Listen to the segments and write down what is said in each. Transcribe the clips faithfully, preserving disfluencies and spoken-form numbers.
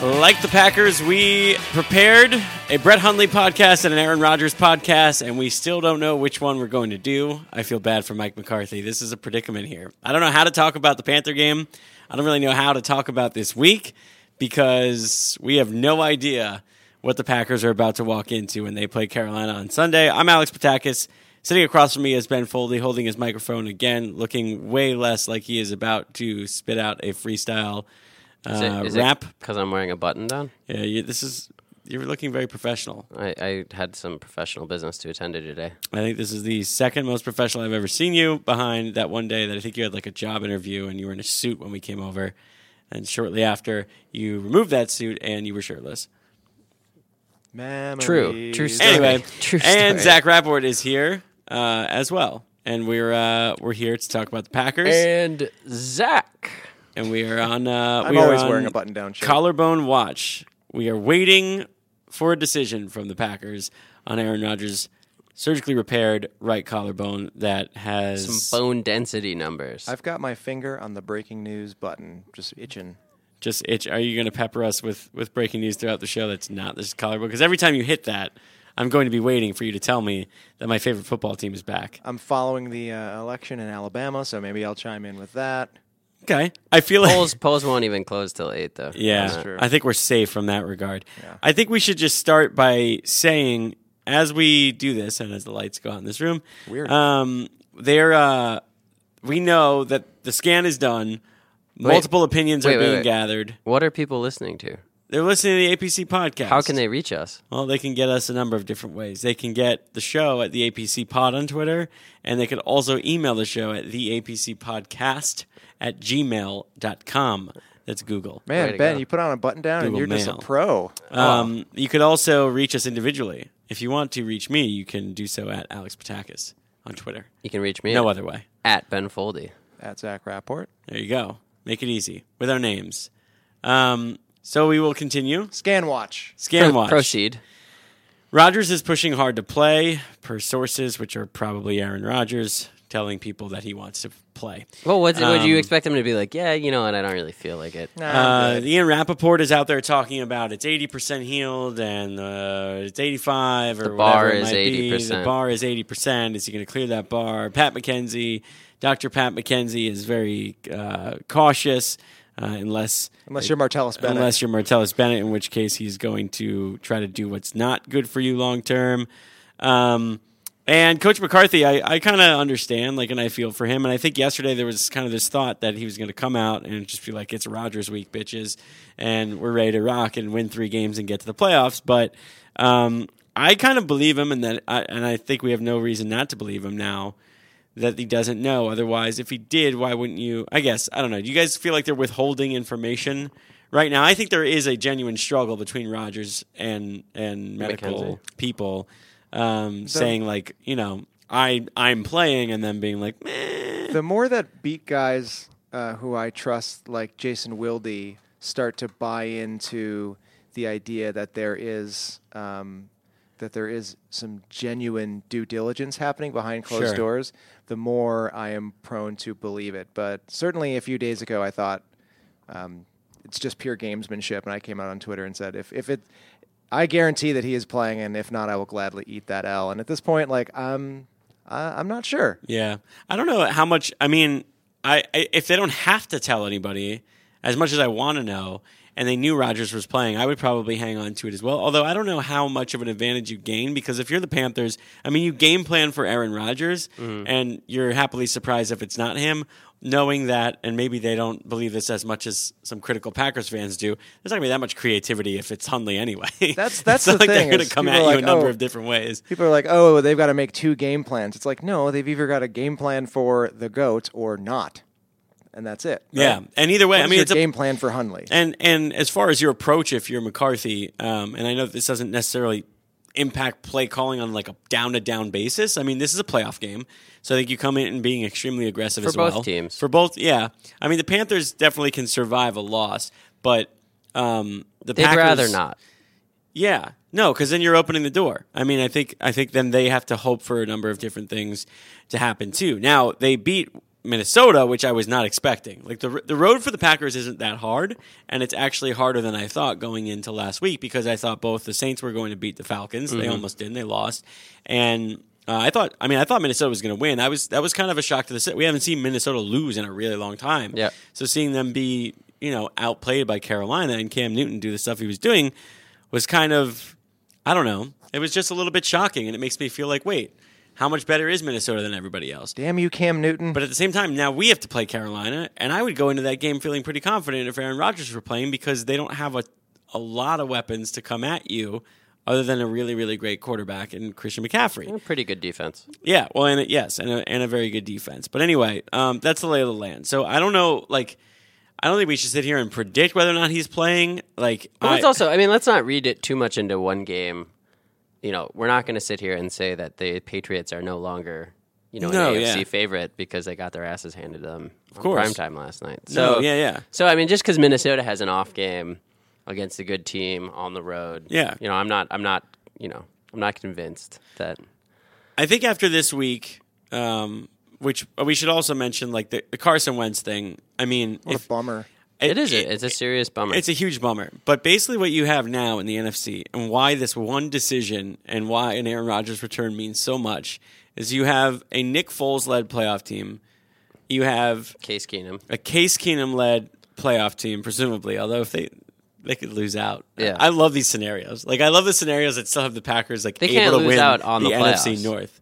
Like the Packers, we prepared a Brett Hundley podcast and an Aaron Rodgers podcast, and we still don't know which one we're going to do. I feel bad for Mike McCarthy. This is a predicament here. I don't know how to talk about the Panther game. I don't really know how to talk about this week because we have no idea what the Packers are about to walk into when they play Carolina on Sunday. I'm Alex Patakis. Sitting across from me is Ben Foldy, holding his microphone again, looking way less like he is about to spit out a freestyle uh, is it, is rap. Because I'm wearing a button down? Yeah, you, this is you're looking very professional. I, I had some professional business to attend to today. I think this is the second most professional I've ever seen you, behind that one day that I think you had like a job interview and you were in a suit when we came over. And shortly after, you removed that suit and you were shirtless. Memories. True. True story. Anyway, True story. and Zach Rapport is here uh, as well. And we're uh, we're here to talk about the Packers. And Zach. And we are on. Uh, I'm we are always on wearing a button-down shirt. Collarbone watch. We are waiting for a decision from the Packers on Aaron Rodgers' surgically repaired right collarbone that has Some bone density numbers. I've got my finger on the breaking news button, just itching. just itch. Are you going to pepper us with, with breaking news throughout the show that's not this collarbone? Because every time you hit that, I'm going to be waiting for you to tell me that my favorite football team is back. I'm following the uh, election in Alabama, so maybe I'll chime in with that. Okay. I feel like... polls, polls won't even close till eight, though. Yeah, That's true. I think we're safe from that regard. Yeah. I think we should just start by saying, as we do this, and as the lights go out in this room, Weird. Um, there, uh, we know that the scan is done. Multiple Wait. opinions Wait, are wait, being wait. gathered. What are people listening to? They're listening to the A P C podcast. How can they reach us? Well, they can get us a number of different ways. They can get the show at the A P C Pod on Twitter, and they could also email the show at the A P C Podcast at gmail dot com. That's Google. Way Man, to Ben, go. you put on a button down Google and you're just Mail. a pro. Um, you could also reach us individually. If you want to reach me, you can do so at Alex Patakis on Twitter. You can reach me No at, other way. at Ben Foldy. At Zach Rapport. There you go. Make it easy with our names. Um, so we will continue. Scan watch. Scan Pro- watch. Proceed. Rodgers is pushing hard to play, per sources, which are probably Aaron Rodgers, telling people that he wants to play. Well, what's, would you Um, expect them to be like? Yeah, you know what? I don't really feel like it. Nah, Uh, I'm good. Ian Rappaport is out there talking about it's eighty percent healed and uh, it's eighty-five or The bar whatever it is might eighty be. percent. The bar is eighty percent. Is he going to clear that bar? Pat McKenzie, Doctor Pat McKenzie is very uh, cautious uh, unless Unless you're Martellus Bennett. unless you're Martellus Bennett, in which case he's going to try to do what's not good for you long term. Um, and Coach McCarthy, I, I kind of understand, like, and I feel for him. And I think yesterday there was kind of this thought that he was going to come out and just be like, "It's Rodgers week, bitches," and we're ready to rock and win three games and get to the playoffs. But um, I kind of believe him, and that, I, and I think we have no reason not to believe him now that he doesn't know. Otherwise, if he did, why wouldn't you? I guess, I don't know. Do you guys feel like they're withholding information right now? I think there is a genuine struggle between Rodgers and and medical McKenzie. people um, saying, like, you know, I, I'm playing, and then being like, meh. The more that beat guys uh, who I trust, like Jason Wilde, start to buy into the idea that there is um, that there is some genuine due diligence happening behind closed Sure. doors, the more I am prone to believe it. But certainly a few days ago, I thought um, it's just pure gamesmanship, and I came out on Twitter and said, if if it, I guarantee that he is playing, and if not, I will gladly eat that L. And at this point, like I'm, I, I'm not sure. Yeah. I don't know how much. I mean, I, I if they don't have to tell anybody, as much as I want to know, and they knew Rodgers was playing, I would probably hang on to it as well. Although I don't know how much of an advantage you gain, because if you're the Panthers, I mean, you game plan for Aaron Rodgers, Mm-hmm. and you're happily surprised if it's not him, knowing that, and maybe they don't believe this as much as some critical Packers fans do, there's not going to be that much creativity if it's Hundley anyway. That's- that's it's not the like thing, they're going is to come people at are you like, a number oh, of different ways. People are like, oh, they've got to make two game plans. It's like, no, they've either got a game plan for the GOAT or not. And that's it. right? Yeah, and either way, What I is mean, your it's a game plan for Hundley. And and as far as your approach, if you're McCarthy, um, and I know this doesn't necessarily impact play calling on like a down to down basis. I mean, this is a playoff game, so I think you come in and being extremely aggressive For as both well. teams. For both, yeah. I mean, the Panthers definitely can survive a loss, but um, the They'd Packers, rather not. Yeah, no, because then you're opening the door. I mean, I think I think then they have to hope for a number of different things to happen too. Now they beat Minnesota, which I was not expecting. Like the the road for the Packers isn't that hard, and it's actually harder than I thought going into last week because I thought both the Saints were going to beat the Falcons. Mm-hmm. They almost didn't. They lost, and uh, I thought. I mean, I thought Minnesota was going to win. I was that was kind of a shock to the set. We haven't seen Minnesota lose in a really long time. Yeah. So seeing them be you know outplayed by Carolina and Cam Newton do the stuff he was doing was kind of I don't know. It was just a little bit shocking, and it makes me feel like wait. How much better is Minnesota than everybody else? Damn you, Cam Newton. But at the same time, now we have to play Carolina, and I would go into that game feeling pretty confident if Aaron Rodgers were playing because they don't have a, a lot of weapons to come at you other than a really, really great quarterback in Christian McCaffrey. A pretty good defense. Yeah, well, and yes, and a, and a very good defense. But anyway, um, that's the lay of the land. So I don't know, like, I don't think we should sit here and predict whether or not he's playing. Like, But I, it's also, I mean, let's not read it too much into one game. You know, we're not going to sit here and say that the Patriots are no longer, you know, No, an A F C yeah. favorite because they got their asses handed to them Of on course. primetime last night. No, So yeah, yeah. So I mean, just because Minnesota has an off game against a good team on the road, Yeah. you know, I'm not, I'm not, you know, I'm not convinced that. I think after this week, um, which we should also mention, like the, the Carson Wentz thing. I mean, What if, a bummer. It is. A, it's a serious bummer. It's a huge bummer. But basically what you have now in the N F C and why this one decision and why an Aaron Rodgers return means so much is you have a Nick Foles-led playoff team. You have Case Keenum. a Case Keenum-led playoff team, presumably, although if they they could lose out. Yeah. I love these scenarios. Like I love the scenarios that still have the Packers like They able can't to lose win out on the, the N F C playoffs. North.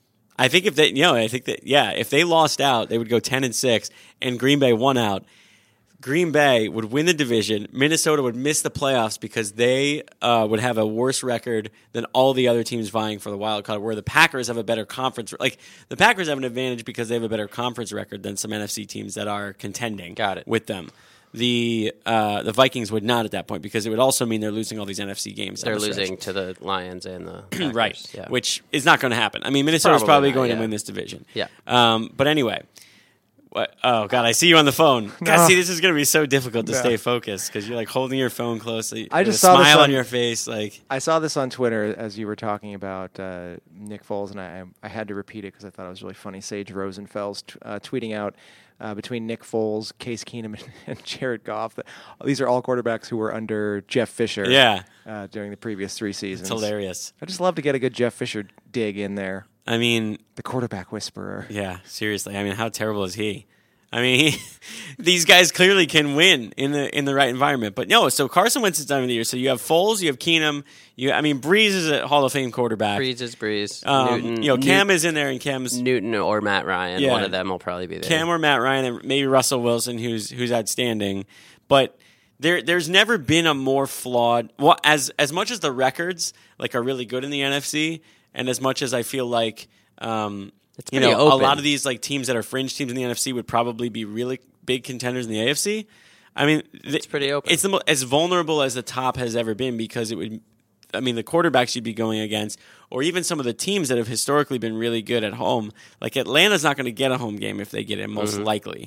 I think if they you know, I think that yeah, if they lost out, they would go ten and six and Green Bay won out. Green Bay would win the division. Minnesota would miss the playoffs because they uh, would have a worse record than all the other teams vying for the wild card. Where the Packers have a better conference, like the Packers have an advantage because they have a better conference record than some N F C teams that are contending. Got it. With them. The uh, the Vikings would not at that point because it would also mean they're losing all these N F C games. They're down the stretch. losing to the Lions and the Packers. Right, Yeah. which is not going to happen. I mean, Minnesota's Probably probably, not, going yeah. to win this division. Yeah. Um, but anyway, what? Oh God, I see you on the phone. God, No. see, this is going to be so difficult to Yeah. stay focused because you're like holding your phone closely. I with just a saw this smile on on- your face, like I saw this on Twitter as you were talking about uh, Nick Foles, and I I had to repeat it because I thought it was really funny. Sage Rosenfels t- uh, tweeting out uh, between Nick Foles, Case Keenum, and, and Jared Goff. That, these are all quarterbacks who were under Jeff Fisher. yeah, Uh, during the previous three seasons. it's hilarious. I just love to get a good Jeff Fisher dig in there. I mean, The quarterback whisperer. yeah, seriously. I mean, how terrible is he? I mean, he, these guys clearly can win in the in the right environment. But no, so Carson Wentz is done with the year. So you have Foles, you have Keenum. You, I mean, Breeze is a Hall of Fame quarterback. Breeze is Breeze. Um, Newton, you know, Cam Newt- is in there, and Cam's Newton or Matt Ryan. Yeah. One of them will probably be there. Cam or Matt Ryan, and maybe Russell Wilson, who's who's outstanding. But there, there's never been a more flawed. Well, as as much as the records like are really good in the N F C, and as much as I feel like, um, It's you know, pretty a open. lot of these like teams that are fringe teams in the N F C would probably be really big contenders in the A F C. I mean, th- It's pretty open. It's the mo- as vulnerable as the top has ever been because it would. I mean, the quarterbacks you'd be going against, or even some of the teams that have historically been really good at home. Like Atlanta's not going to get a home game if they get it, most Mm-hmm. likely.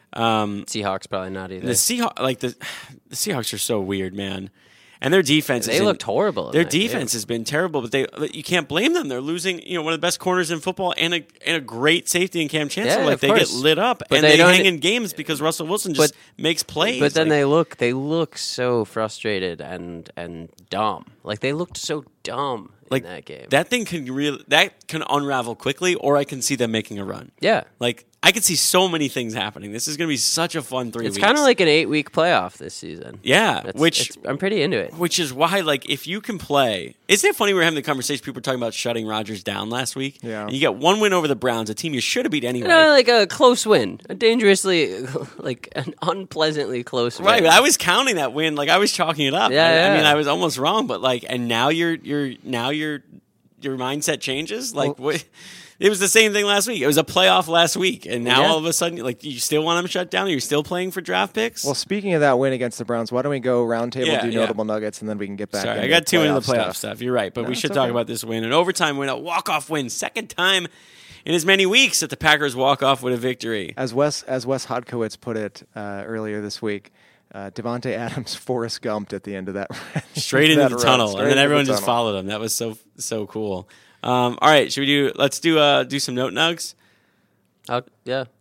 Um, Seahawks probably not either. the Seahawks, like the the Seahawks, are so weird, man. And their defense, They is in- looked horrible in Their that game. defense has been terrible, but they you can't blame them. They're losing, you know, one of the best corners in football and a and a great safety in Cam Chancellor. Yeah, like of they course. get lit up But and they they, don't- hang in games because Russell Wilson just makes plays. But then Like, they look they look so frustrated and and dumb. Like they looked so dumb like in that game. that thing can really that can unravel quickly, or I can see them making a run. yeah. Like I could see so many things happening. This is going to be such a fun three It's weeks. kind of like an eight week playoff this season. yeah, It's- which it's- I'm pretty into it. Which is why, like, if you can play, isn't it funny we were having the conversation? People were talking about shutting Rodgers down last week. Yeah. And you get one win over the Browns, a team you should have beat anyway. You know, like a close win, a dangerously, like an unpleasantly close win. Right, but I was counting that win, like I was chalking it up. Yeah, I, I yeah. mean, I was almost wrong, but like, and now you're you're now you're your mindset changes. Like, what? It was the same thing last week. It was a playoff last week, and now Yeah. all of a sudden, like, you still want them shut down? Are you still playing for draft picks? Well, speaking of that win against the Browns, why don't we go roundtable, Yeah, do yeah. notable nuggets, and then we can get back Sorry, into I got too into the playoff playoff stuff. You're right, but No, we it's should talk okay. about this win. An overtime win, a walk-off win, second time in as many weeks that the Packers walk off with a victory. As Wes as Wes Hodkowitz put it uh, earlier this week, uh, Devontae Adams Forrest Gumped at the end of that Straight into that the run, tunnel, straight and then into the everyone just tunnel. followed him. That was so so cool. Um, all right, should we do? Let's do uh, do some note nugs. I'll, yeah.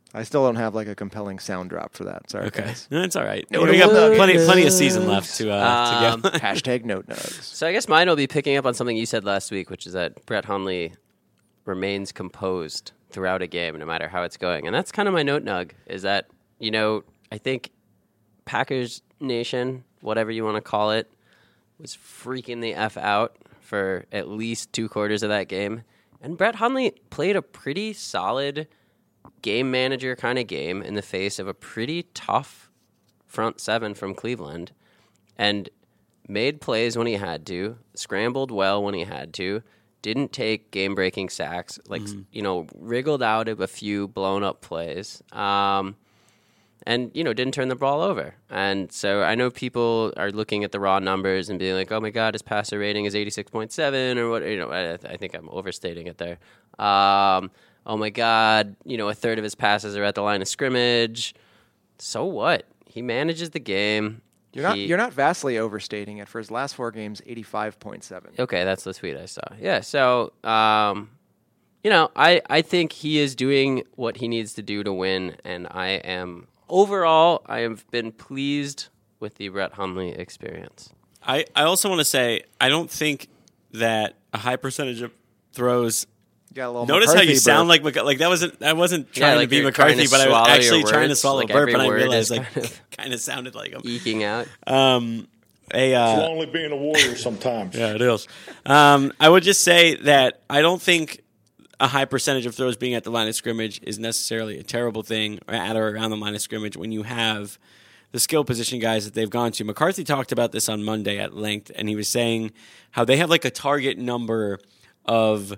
I still don't have like a compelling sound drop for that. Sorry, Okay, guys. no, it's all right. No, we no, got no, plenty, no. plenty of season left to uh, Um, to go. Hashtag note nugs. So I guess mine will be picking up on something you said last week, which is that Brett Hundley remains composed throughout a game, no matter how it's going. And that's kind of my note nug, is that, you know, I think Packers Nation, whatever you want to call it, was freaking the F out for at least two quarters of that game. And Brett Hundley played a pretty solid game manager kind of game in the face of a pretty tough front seven from Cleveland, and made plays when he had to, scrambled well when he had to, didn't take game-breaking sacks, like, mm-hmm. you know, wriggled out of a few blown-up plays, um, and, you know, didn't turn the ball over. And so I know people are looking at the raw numbers and being like, oh, my God, his passer rating is eighty-six point seven, or what, you know, I, I think I'm overstating it there. Um, oh, my God, you know, a third of his passes are at the line of scrimmage. So what? He manages the game. You're not he, you're not vastly overstating it. For his last four games, eighty-five point seven. Okay, that's the tweet I saw. Yeah, so, um, you know, I, I think he is doing what he needs to do to win, and I am, overall, I have been pleased with the Brett Hundley experience. I, I also want to say, I don't think that a high percentage of throws... Got a little Notice McCarthy how you burp. sound like McC- like that wasn't I wasn't trying Yeah, like to be you're McCarthy, trying to but I was swallow actually your trying to words, swallow like a burp, every and I word realized is like kind of kind of sounded like him. Eking out. Um, a uh, It's lonely being a warrior sometimes. yeah, it is. Um, I would just say that I don't think a high percentage of throws being at the line of scrimmage is necessarily a terrible thing, or at or around the line of scrimmage when you have the skill position guys that they've gone to. McCarthy talked about this on Monday at length, and he was saying how they have like a target number of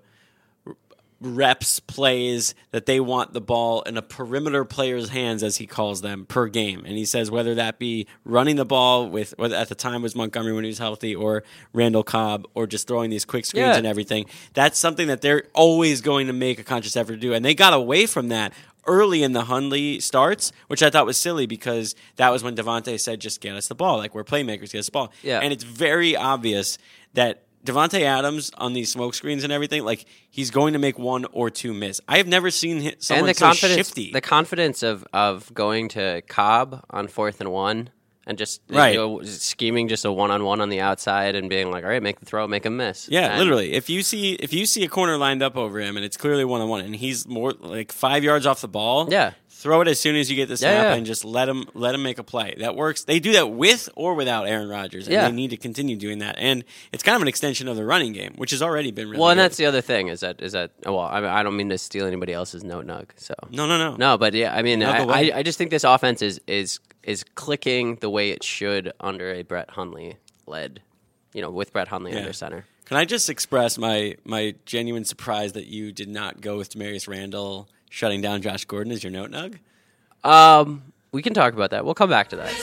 reps, plays that they want the ball in a perimeter player's hands, as he calls them, per game. And he says whether that be running the ball with, whether at the time was Montgomery when he was healthy, or Randall Cobb, or just throwing these quick screens Yeah. and everything. That's something that they're always going to make a conscious effort to do. And they got away from that early in the Hundley starts, which I thought was silly because that was when Devontae said, just get us the ball. Like, we're playmakers, get us the ball. Yeah. And it's very obvious that Devontae Adams on these smoke screens and everything, like, he's going to make one or two miss. I have never seen hit someone and the so confidence, shifty. the confidence of, of going to Cobb on fourth and one and just Right. you know, scheming just a one-on-one on the outside and being like, all right, make the throw, make him miss. Yeah, And- literally. If you see if you see a corner lined up over him and it's clearly one on one and he's more like five yards off the ball, Yeah. throw it as soon as you get the snap yeah. and just let him let him make a play. That works. They do that with or without Aaron Rodgers, and Yeah. they need to continue doing that. And it's kind of an extension of the running game, which has already been really Well, and good. that's the other thing is that is that oh, well, I, mean, I don't mean to steal anybody else's note nug. So no, no, no, no, but yeah, I mean, No, I, go ahead. I, I just think this offense is is is clicking the way it should under a Brett Hundley led, you know, with Brett Hundley Yeah. under center. Can I just express my my genuine surprise that you did not go with Demarius Randall shutting down Josh Gordon as your note nug? Um, we can talk about that. We'll come back to that.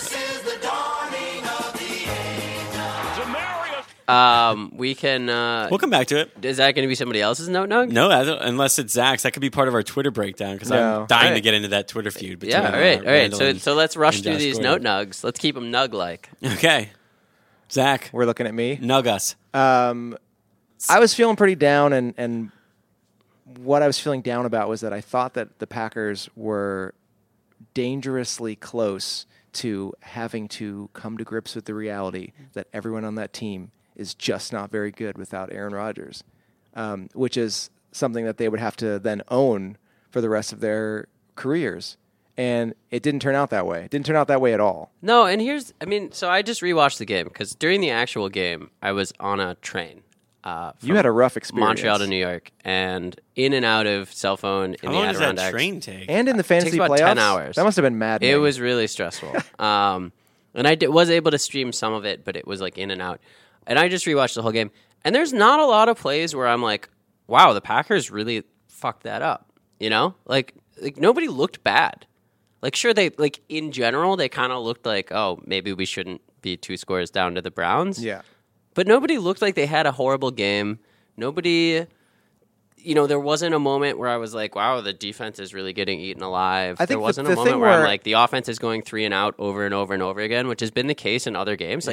Um, we can. Uh, We'll come back to it. is that going to be somebody else's note nug? No, I don't- unless it's Zach's. That could be part of our Twitter breakdown because No. I'm dying All to right. get into that Twitter feud. Between, Yeah. All right. uh, All right. Randall So and- so let's rush and through Josh these Gordon. note nugs. Let's keep them nug like. Okay, Zach, We're looking at me. nug us. Um, I was feeling pretty down, and, and what I was feeling down about was that I thought that the Packers were dangerously close to having to come to grips with the reality that everyone on that team is just not very good without Aaron Rodgers, um, which is something that they would have to then own for the rest of their careers. And it didn't turn out that way. It didn't turn out that way at all. No, and here's, I mean, so I just rewatched the game because during the actual game, I was on a train. Uh, You had a rough experience. Montreal to New York, and in and out of cell phone in How the long does that Adirondacks. train take? And in the fantasy about playoffs, ten hours. that must have been mad. It was really stressful. um, and I did, was able to stream some of it, but it was like in and out. And I just rewatched the whole game. And there's not a lot of plays where I'm like, wow, the Packers really fucked that up. You know? Like, like nobody looked bad. Like, sure, they, like, in general, they kind of looked like, oh, maybe we shouldn't be two scores down to the Browns. Yeah. But nobody looked like they had a horrible game. Nobody, you know, there wasn't a moment where I was like, wow, the defense is really getting eaten alive. I think there the- wasn't the a moment thing where I'm where- like, the offense is going three and out over and over and over again, which has been the case in other games. Like, Yeah.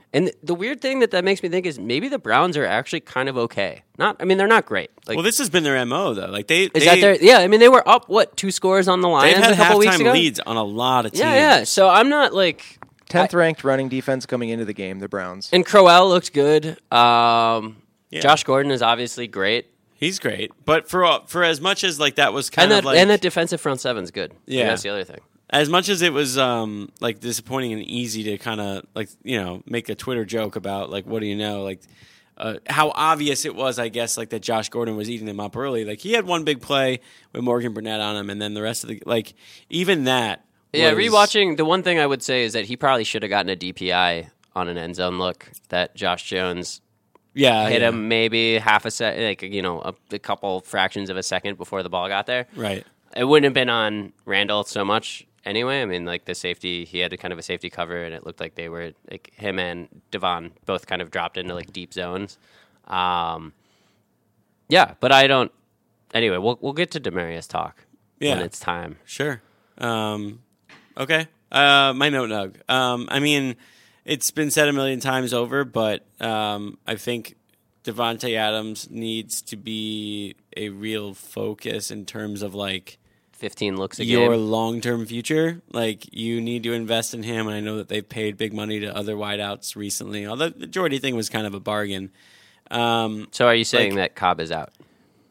And the weird thing that that makes me think is maybe the Browns are actually kind of okay. Not, I mean, they're not great. Like, well, this has been their M O though. Like they, is they, that their? Yeah, I mean, they were up what two scores on the Lions they've had a couple weeks halftime ago. leads on a lot of teams. Yeah, yeah. So I'm not like tenth ranked running defense coming into the game, the Browns. And Crowell looks good. Um, Yeah. Josh Gordon is obviously great, He's great, but for for as much as like that was kind and that of like and that defensive front seven's good. Yeah. Like, that's the other thing. as much as it was um, like disappointing and easy to kind of like you know make a Twitter joke about like what do you know like uh, how obvious it was I guess like that Josh Gordon was eating them up early. Like he had one big play with Morgan Burnett on him, and then the rest of the like even that. Yeah, was- rewatching, the one thing I would say is that he probably should have gotten a D P I on an end zone look that Josh Jones Yeah, hit yeah. him maybe half a second, like, you know, a, a couple fractions of a second before the ball got there. Right. It wouldn't have been on Randall so much anyway. I mean, like the safety, he had a kind of a safety cover, and it looked like they were, like him and Devon both kind of dropped into like deep zones. Um, yeah, but I don't, anyway, we'll, we'll get to Demarius talk Yeah. when it's time. Sure. Um, okay. Uh, my note, Nug. Um, I mean, it's been said a million times over, but um, I think Devontae Adams needs to be a real focus in terms of like fifteen looks a your game. long-term future. Like you need to invest in him, and I know that they've paid big money to other wideouts recently. Although the Jordy thing was kind of a bargain. Um, So are you saying like- that Cobb is out?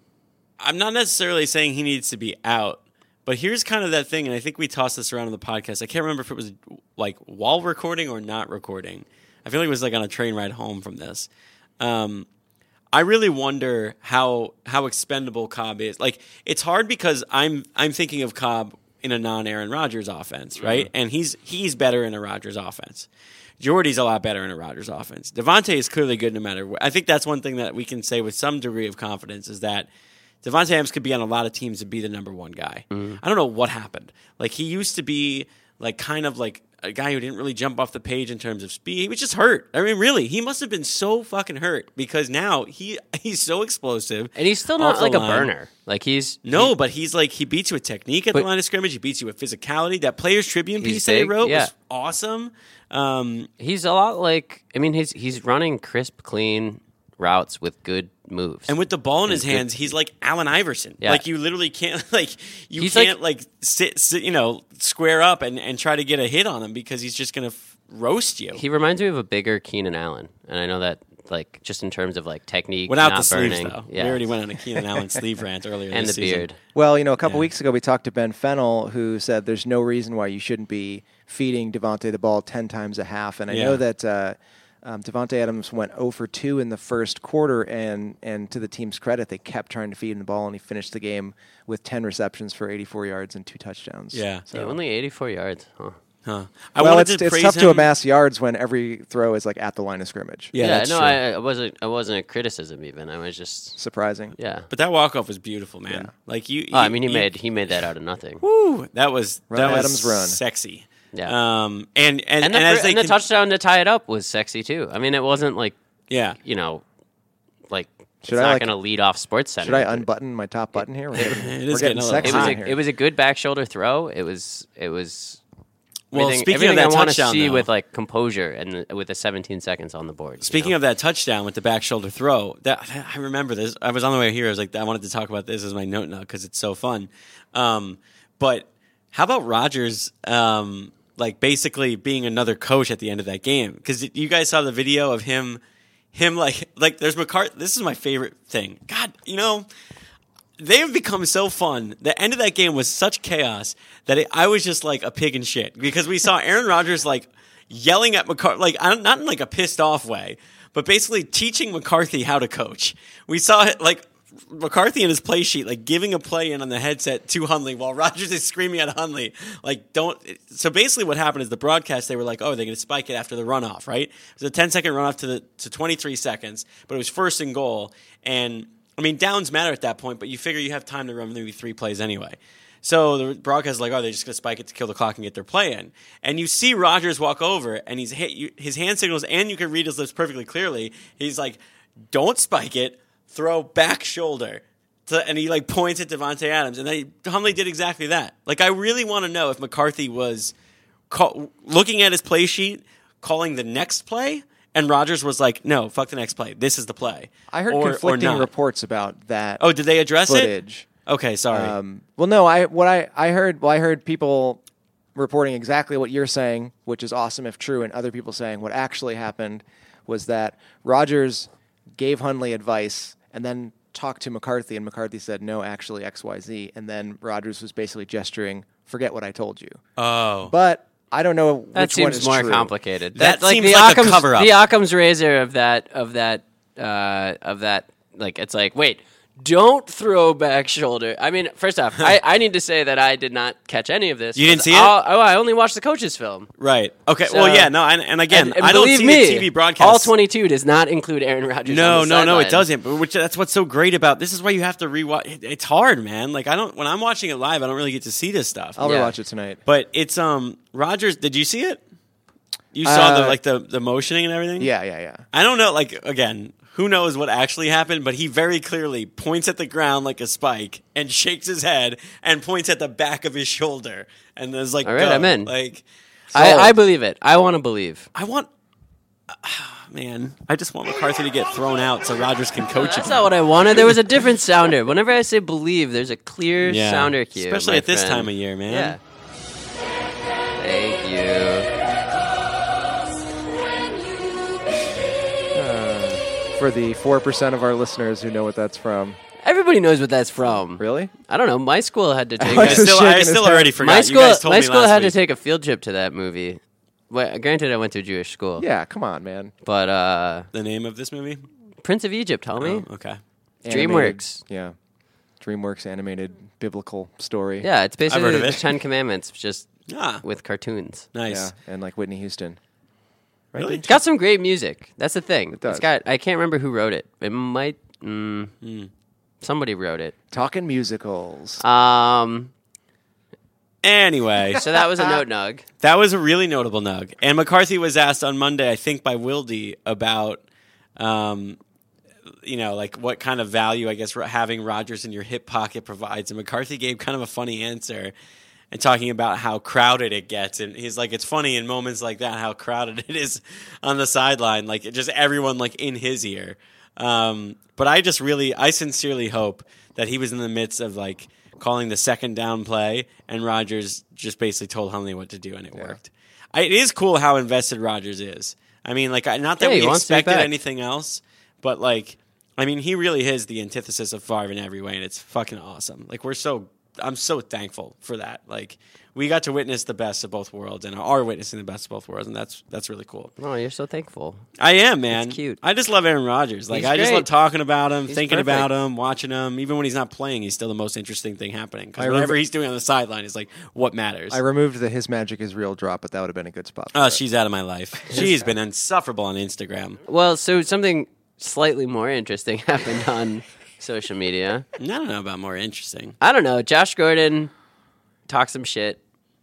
I'm not necessarily saying he needs to be out, but here's kind of that thing, and I think we tossed this around on the podcast. I can't remember if it was like while recording or not recording. I feel like it was like on a train ride home from this. Um, I really wonder how how expendable Cobb is. Like it's hard because I'm I'm thinking of Cobb in a non-Aaron Rodgers offense, right? Mm-hmm. And he's he's better in a Rodgers offense. Jordy's a lot better in a Rodgers offense. Devontae is clearly good no matter what. I think that's one thing that we can say with some degree of confidence is that Devontae Adams could be on a lot of teams and be the number one guy. Mm-hmm. I don't know what happened. Like he used to be like kind of like a guy who didn't really jump off the page in terms of speed. He was just hurt. I mean, really, he must have been so fucking hurt because now he he's so explosive. And he's still off not the like a line. burner. Like he's No, but he's like he beats you with technique at But- the line of scrimmage. He beats you with physicality. That Players Tribune He's piece that he big, wrote yeah. was awesome. Um, he's a lot like, I mean, he's he's running crisp, clean routes with good moves. and with the ball in his good. hands, he's like Allen Iverson. Yeah. Like you literally can't like you He's like- can't like, sit, sit you know square up and, and try to get a hit on him because he's just gonna f- roast you He reminds me of a bigger Keenan Allen, and I know that like just in terms of like technique, without not the sleeves burning. though. Yeah, We already went on a Keenan Allen sleeve rant earlier and the this season. beard. Well, you know, a couple Yeah. weeks ago we talked to Ben Fennell, who said there's no reason why you shouldn't be feeding Devontae the ball ten times a half. And I Yeah. know that uh, um, Devontae Adams went zero for two in the first quarter, and, and to the team's credit, they kept trying to feed him the ball, and he finished the game with ten receptions for eighty-four yards and two touchdowns. Yeah. So, Yeah, only eighty-four yards. Huh. Huh. I well, wanted it's, to it's praise tough him. to amass yards when every throw is like at the line of scrimmage. Yeah, that's no, true. I, I wasn't. I wasn't a criticism even. I was just Surprising. yeah. But that walk off was beautiful, man. Yeah. Like you, Oh, I mean, he you- made he made that out of nothing. Woo, that was Run, that was Adams, run. sexy. Yeah. Um, and and And and, the, as fir- they and the con- touchdown to tie it up was sexy too. I mean, it wasn't like yeah, you know, like Should it's I, not like- going to lead off Sports Center. Should I unbutton my top button here? We're getting, It we're is getting getting a little sexy It was hot a, in here. it was a good back shoulder throw. It was it was. Well, everything- speaking of everything that I want to touchdown, see though- with like composure and with the seventeen seconds on the board. you Speaking know? of that touchdown with the back shoulder throw, that I remember this. I was on the way here. I was like, I wanted to talk about this as my note now because it's so fun. Um, but how about Rodgers, um, like basically being another coach at the end of that game? Because you guys saw the video of him, him like like there's McCarthy. This is my favorite thing. God, you know. They have become so fun. The end of that game was such chaos that it, I was just like a pig in shit because we saw Aaron Rodgers like yelling at McCarthy, like I don't- not in like a pissed off way, but basically teaching McCarthy how to coach. We saw it like McCarthy in his play sheet, like giving a play in on the headset to Hundley while Rodgers is screaming at Hundley, like don't. So basically, what happened is the broadcast they were like, oh, they're going to spike it after the runoff, right? It was a ten second runoff to the to twenty-three seconds, but it was first and goal and. I mean, downs matter at that point, but you figure you have time to run maybe three plays anyway. So the broadcast is like, oh, they're just going to spike it to kill the clock and get their play in. And you see Rodgers walk over, and he's hit, you, his hand signals, and you can read his lips perfectly clearly. He's like, don't spike it, throw back shoulder. To, and he like points at Devontae Adams, and then Hundley did exactly that. Like, I really want to know if McCarthy was call, looking at his play sheet, calling the next play, and Rodgers was like, "No, fuck the next play. This is the play." I heard or, conflicting or not. reports about that. Oh, did they address footage. it? Okay, sorry. Um, well, no, I what I, I heard. Well, I heard people reporting exactly what you're saying, which is awesome if true, and other people saying what actually happened was that Rodgers gave Hundley advice and then talked to McCarthy, and McCarthy said, "No, actually X Y Z," and then Rodgers was basically gesturing, "Forget what I told you." oh, But I don't know That which one seems is more true. complicated. That like seems the like a Occam's, cover-up. The Occam's razor of that of that uh, of that. Like it's like wait. Don't throw back shoulder. I mean, first off, I, I need to say that I did not catch any of this. You didn't see it? I'll- Oh, I only watched the coach's film. right. Okay. So- well, yeah. No. And, and again, And, and I don't believe see me, the T V broadcast. all twenty-two does not include Aaron Rodgers. No, on the no, no, it sideline. doesn't. But which that's what's so great about this is why you have to rewatch. It, it's hard, man. Like I don't when I'm watching it live, I don't really get to see this stuff. I'll Yeah. rewatch it tonight. But it's um Rodgers. Did you see it? You saw the Uh, like the the motioning and everything. Yeah, yeah, yeah. I don't know. Like again, who knows what actually happened? But he very clearly points at the ground like a spike and shakes his head and points at the back of his shoulder and there's like, All right, go. I'm in. Like, I, so- I believe it. I want to believe. I want. Man, I just want McCarthy to get thrown out so Rodgers can coach That's again. not what I wanted. There was a different sounder. Whenever I say believe, there's a clear Yeah. sounder cue. Especially my at this friend. time of year, man. Yeah. Thank you. For the four percent of our listeners who know what that's from. Everybody knows what that's from. Really? I don't know. My school had to take. I Alex a, is still, shaking I his still head. already forgot. my You school, guys told my me school last had week. to take a field trip to that movie. Well, granted, I went to a Jewish school. Yeah, come on, man. But uh, the name of this movie. Prince of Egypt, homie. Oh, okay. Animated- DreamWorks. Yeah. DreamWorks animated biblical story. Yeah, it's basically heard of the it. Ten Commandments, just Ah, with cartoons. nice. Yeah, and like Whitney Houston. Right? Really? It's got some great music. That's the thing. It does. It's got. I can't remember who wrote it. It might. Mm, Somebody wrote it. Talking musicals. Um. Anyway, So that was a note nug. that was a really notable nug. And McCarthy was asked on Monday, I think by Wilde, about, um, you know, like what kind of value I guess having Rodgers in your hip pocket provides. And McCarthy gave kind of a funny answer and talking about how crowded it gets. And he's like, it's funny in moments like that how crowded it is on the sideline, like it just everyone like in his ear. Um, but I just really, I sincerely hope that he was in the midst of like calling the second down play, and Rodgers just basically told Hundley what to do, and it worked. I, it is cool how invested Rodgers is. I mean, like, I- not that Yeah, he we wants to be expected back. anything else, but like, I mean, he really is the antithesis of Favre in every way, and it's fucking awesome. Like, we're so, I'm so thankful for that. Like, we got to witness the best of both worlds, and are witnessing the best of both worlds, and that's that's really cool. Oh, you're so thankful. I am, man. It's cute. I just love Aaron Rodgers. Like He's I just great. love talking about him, He's thinking perfect. about him, watching him. Even when he's not playing, he's still the most interesting thing happening. Because I whatever rem- he's doing on the sideline is like what matters. I removed the His Magic is Real drop, but that would have been a good spot. For Oh, it. she's out of my life. She's been insufferable on Instagram. Well, so something slightly more interesting happened on social media. I don't know about more interesting. I don't know. Josh Gordon talked some shit,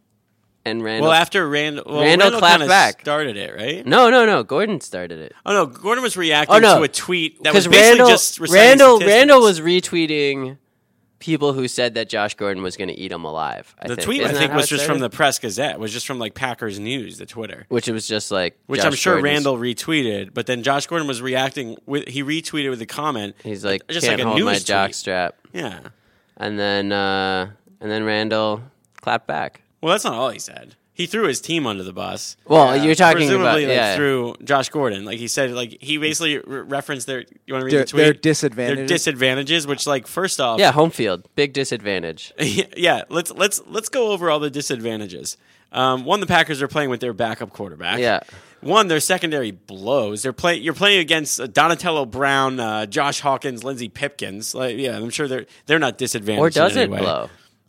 and Randall. Well, after Randall, well, Randall Randall clapped kind of back. started it, right? no, no, no. Gordon started it. Oh no, Gordon was reacting Oh no, to a tweet that was because basically Randall, just reciting Randall, statistics. Randall was retweeting people who said that Josh Gordon was going to eat him alive. I The think. tweet Isn't I that think how was it just from started? the Press Gazette. Was just from like Packers News, the Twitter. which it was just like Which Josh I'm sure Gordon's- Randall retweeted, but then Josh Gordon was reacting with he retweeted with a comment. He's like, just can't like a hold my news jock tweet. strap, Yeah. and then uh, and then Randall clapped back. Well, that's not all he said. He threw his team under the bus. Well, you're talking Presumably, about like, yeah. through Josh Gordon. Like he said, like he basically re- referenced their. You want to read Their- the tweet? their disadvantages? Their disadvantages, which, like, first off, yeah, home field, big disadvantage. yeah. Let's let's let's go over all the disadvantages. Um, one, the Packers are playing with their backup quarterback. Yeah. One, their secondary blows. They're play. You're playing against uh, Donatello Brown, uh, Josh Hawkins, Lindsey Pipkins. Like, yeah, I'm sure they're they're not disadvantaged. Or does in it any way. blow?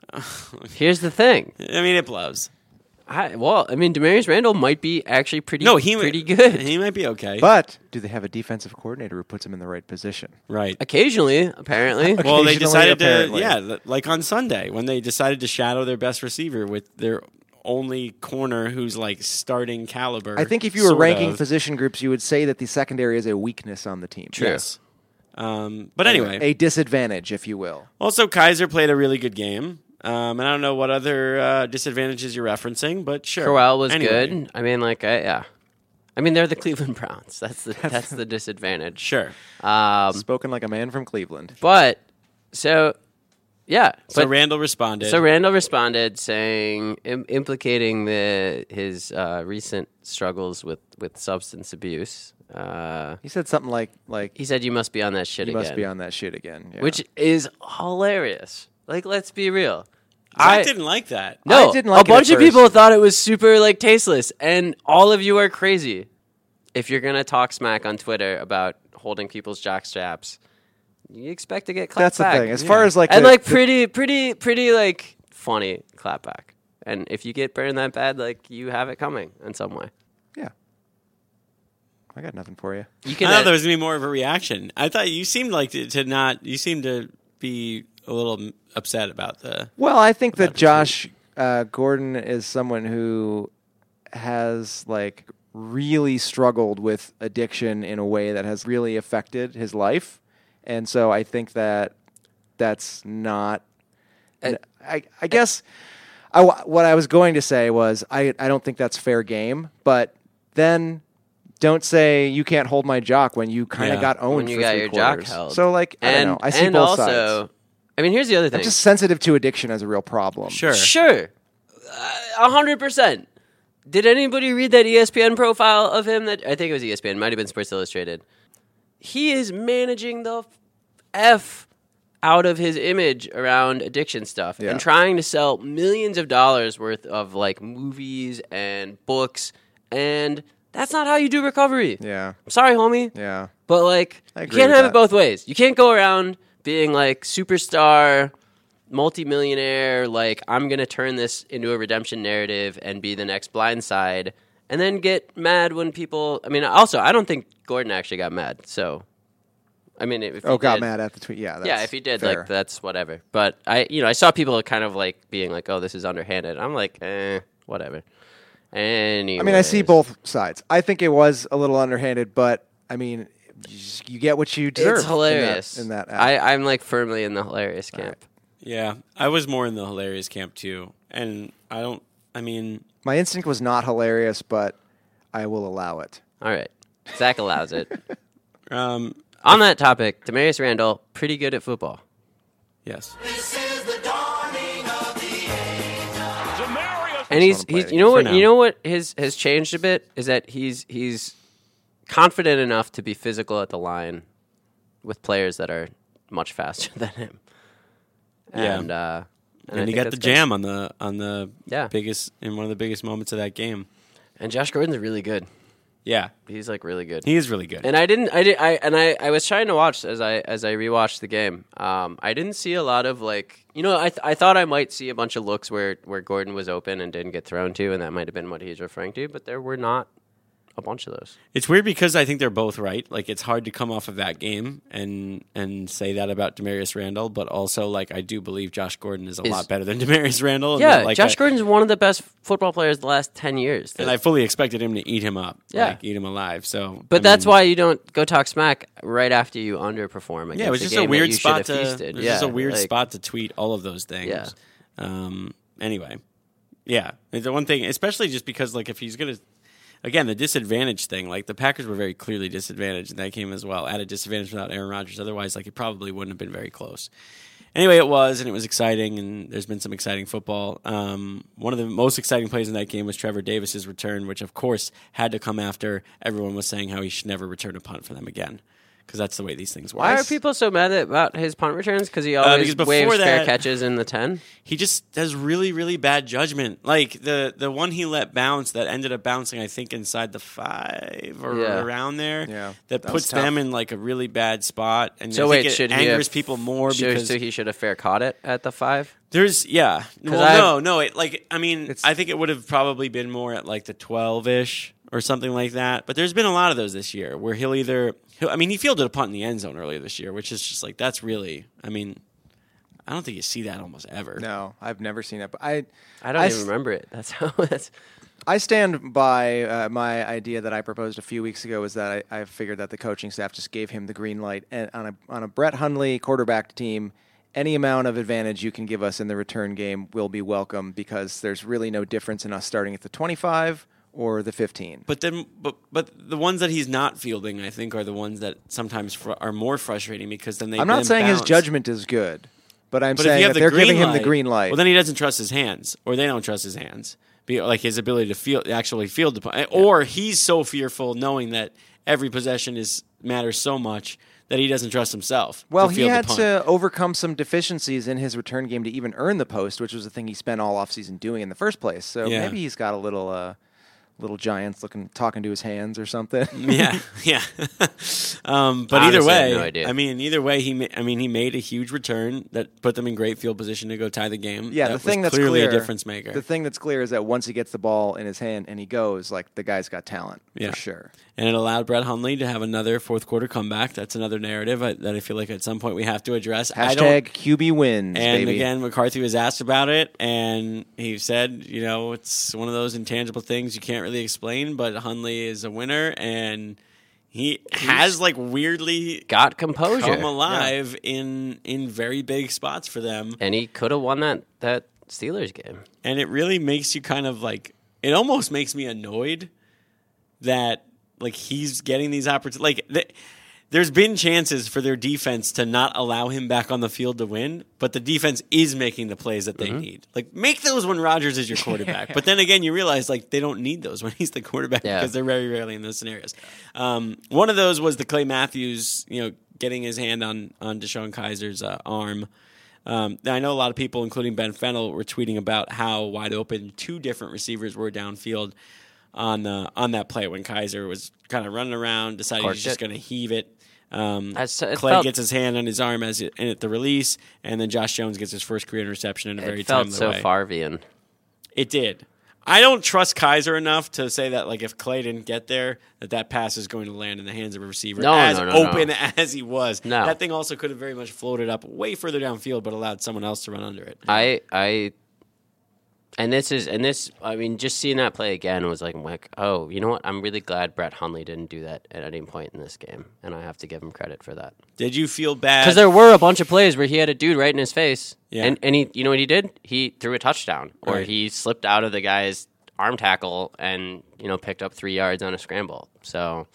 Here's the thing. I mean, it blows. I, well, I mean, Demarius Randall might be actually pretty, No, he pretty good. He might be okay. But do they have a defensive coordinator who puts him in the right position? right. Occasionally, apparently. Well, they Occasionally, decided to, apparently. yeah, li- like on Sunday when they decided to shadow their best receiver with their only corner who's like starting caliber. I think if you were sort ranking of. position groups, you would say that the secondary is a weakness on the team. Yes. Um, but anyway, A disadvantage, if you will. also Kaiser played a really good game. Um, and I don't know what other uh, disadvantages you're referencing, but sure. Crowell was Anyway. good. I mean, like, I, yeah. I mean, they're the Cleveland Browns. That's the that's the disadvantage. Sure. Um, Spoken like a man from Cleveland. but so yeah. So but, Randall responded. So Randall responded saying, Im- implicating the his uh, recent struggles with, with substance abuse. Uh, He said something like, like he said, "You must be on that shit you again," must be on that shit again. Yeah. which is hilarious. Like, let's be real. I, I didn't like that. No, I didn't like a it at bunch of first. people thought it was super like tasteless, and all of you are crazy. If you're gonna talk smack on Twitter about holding people's jock straps, you expect to get clapped That's the back. thing. As far as like and the- like the- pretty, pretty, pretty like funny clapback. And if you get burned that bad, like you have it coming in some way. yeah, I got nothing for you. You I can. thought uh, there was gonna be more of a reaction. I thought you seemed like to, to not. You seemed to be a little upset about the. Well, I think that That'd be Josh uh, Gordon is someone who has like really struggled with addiction in a way that has really affected his life, and so I think that that's not. Uh, I I guess I w- what I was going to say was I I don't think that's fair game, but then. Don't say you can't hold my jock when you kind of Yeah. got owned when you for got three your jock quarters. held. So like I and, don't know. I see and both also, sides. I mean, here's the other thing. I'm just sensitive to addiction as a real problem. Sure. Sure. A hundred percent. Did anybody read that E S P N profile of him? That I think it was E S P N. Might have been Sports Illustrated. He is managing the F out of his image around addiction stuff Yeah. and trying to sell millions of dollars worth of like movies and books, and that's not how you do recovery. Yeah. I'm sorry, homie. Yeah. But like, I you agree can't with have that. it both ways. You can't go around being like superstar, multimillionaire, like I'm gonna turn this into a redemption narrative and be the next Blind Side, and then get mad when people. I mean, also, I don't think Gordon actually got mad. So, I mean, if Oh, he got did, mad at the tweet. Yeah. That's yeah, if he did, fair. like that's whatever. But I, you know, I saw people kind of like being like, "Oh, this is underhanded." I'm like, eh, whatever. Anyway, I mean, I see both sides. I think it was a little underhanded, but I mean, you, just- you get what you deserve. It's hilarious. in that. In that act. I, I'm like firmly in the hilarious camp. Yeah, I was more in the hilarious camp too, and I don't. I mean, My instinct was not hilarious, but I will allow it. All right, Zach allows it. um, On that topic, Demarius Randall, pretty good at football. yes. And he's, wanna play he's it you know for what now. you know what his has changed a bit is that he's he's confident enough to be physical at the line with players that are much faster than him. Yeah. And uh, And, I he think got that's the good. jam on the on the Yeah. biggest in one of the biggest moments of that game. And Josh Gordon's really good. Yeah, He's like really good. he is really good. And I didn't, I did, I and I, I was trying to watch as I as I rewatched the game. Um, I didn't see a lot of like, you know, I th- I thought I might see a bunch of looks where where Gordon was open and didn't get thrown to, and that might have been what he's referring to. But there were not a bunch of those. It's weird because I think they're both right. Like it's hard to come off of that game and and say that about Demarius Randall, but also like I do believe Josh Gordon is a Is- lot better than Demarius Randall. and Yeah, that, like, Josh I, Gordon's one of the best football players the last ten years. and I fully expected him to eat him up. Yeah. like, eat him alive. So, but I that's mean, why you don't go talk smack right after you underperform. Against Yeah, it was a just game a that weird you should spot have to. feasted. It was yeah, just a weird like- spot to tweet all of those things. Yeah. Um. Anyway, yeah, the one thing, especially just because like if he's gonna. Again, the disadvantage thing, like the Packers were very clearly disadvantaged in that game as well, at a disadvantage without Aaron Rodgers. Otherwise, like it probably wouldn't have been very close. Anyway, it was, and it was exciting, and there's been some exciting football. Um, one of the most exciting plays in that game was Trevor Davis's return, which of course had to come after everyone was saying how he should never return a punt for them again, because that's the way these things work. Why are people so mad about his punt returns? Because he Uh, always because before waves fair that- catches in the ten. He just has really, really bad judgment. Like the the one he let bounce that ended up bouncing, I think, inside the five or Yeah. around there. Yeah, that, that was puts tough. them in like a really bad spot. And So I wait, think it should he angers have, people more should, because so he should have fair caught it at the five? there's yeah. Well, I've- no, no. It like I mean, It's- I think it would have probably been more at like the twelve ish or something like that. But there's been a lot of those this year where he'll either. He'll, I mean, he fielded a punt in the end zone earlier this year, which is just like that's really. I mean, I don't think you see that almost ever. No, I've never seen it. But I, I don't I even s- remember it. That's how. That's I stand by uh, my idea that I proposed a few weeks ago. Was that I, I figured that the coaching staff just gave him the green light, and on a on a Brett Hundley quarterback team, any amount of advantage you can give us in the return game will be welcome because there's really no difference in us starting at the twenty-five or the fifteen. But then, but but the ones that he's not fielding, I think, are the ones that sometimes fr- are more frustrating because then they. I'm not then saying bounce. his judgment is good, but I'm But if you saying have that the they're green giving him the light, green light. Well, then he doesn't trust his hands, or they don't trust his hands, Be, like his ability to field, actually field the punt, or he's so fearful knowing that every possession is matters so much that he doesn't trust himself. Well, to he field had the punt. to overcome some deficiencies in his return game to even earn the post, which was the thing he spent all offseason doing in the first place. So Yeah. maybe he's got a little, uh, little Giants looking, talking to his hands or something. Yeah, yeah. um, but Honestly, either I way, have no idea. I mean, either way, he. Ma- I mean, he made a huge return that put them in great field position to go tie the game. Yeah, that the thing was that's clearly clear, a difference maker. The thing that's clear is that once he gets the ball in his hand and he goes, like the guy's got talent Yeah. for sure. And it allowed Brett Hundley to have another fourth quarter comeback. That's another narrative I, that I feel like at some point we have to address. I don't, Hashtag Q B wins, and baby. again, McCarthy was asked about it, and he said, you know, it's one of those intangible things you can't really explain, but Hundley is a winner, and he has like weirdly Got composure. come alive in in very big spots for them. And he could have won that, that Steelers game. And it really makes you kind of like, it almost makes me annoyed that like he's getting these opportunities. Like th- there's been chances for their defense to not allow him back on the field to win, but the defense is making the plays that they Mm-hmm. need. Like make those when Rodgers is your quarterback. But then again, you realize like they don't need those when he's the quarterback Yeah. because they're very rarely in those scenarios. Um, one of those was the Clay Matthews, you know, getting his hand on on Deshaun Kaiser's uh, arm. Um, I know a lot of people, including Ben Fennell, were tweeting about how wide open two different receivers were downfield on the on that play when Kaiser was kind of running around, decided Corked he's just it. going to heave it. Um, That's- it Clay felt- gets his hand on his arm as it, and at the release, and then Josh Jones gets his first career interception in a very It felt timely so way. Farvian. It did. I don't trust Kaiser enough to say that, like, if Clay didn't get there, that that pass is going to land in the hands of a receiver. No, as no, no, open no. as he was. No. That thing also could have very much floated up way further downfield, but allowed someone else to run under it. I I and this is and this I mean just seeing that play again was like, I'm like, oh, you know what? I'm really glad Brett Hundley didn't do that at any point in this game, and I have to give him credit for that. Did you feel bad? Because there were a bunch of plays where he had a dude right in his face, Yeah. and and he, you know what he did? He threw a touchdown, or Right. he slipped out of the guy's arm tackle and you know picked up three yards on a scramble. So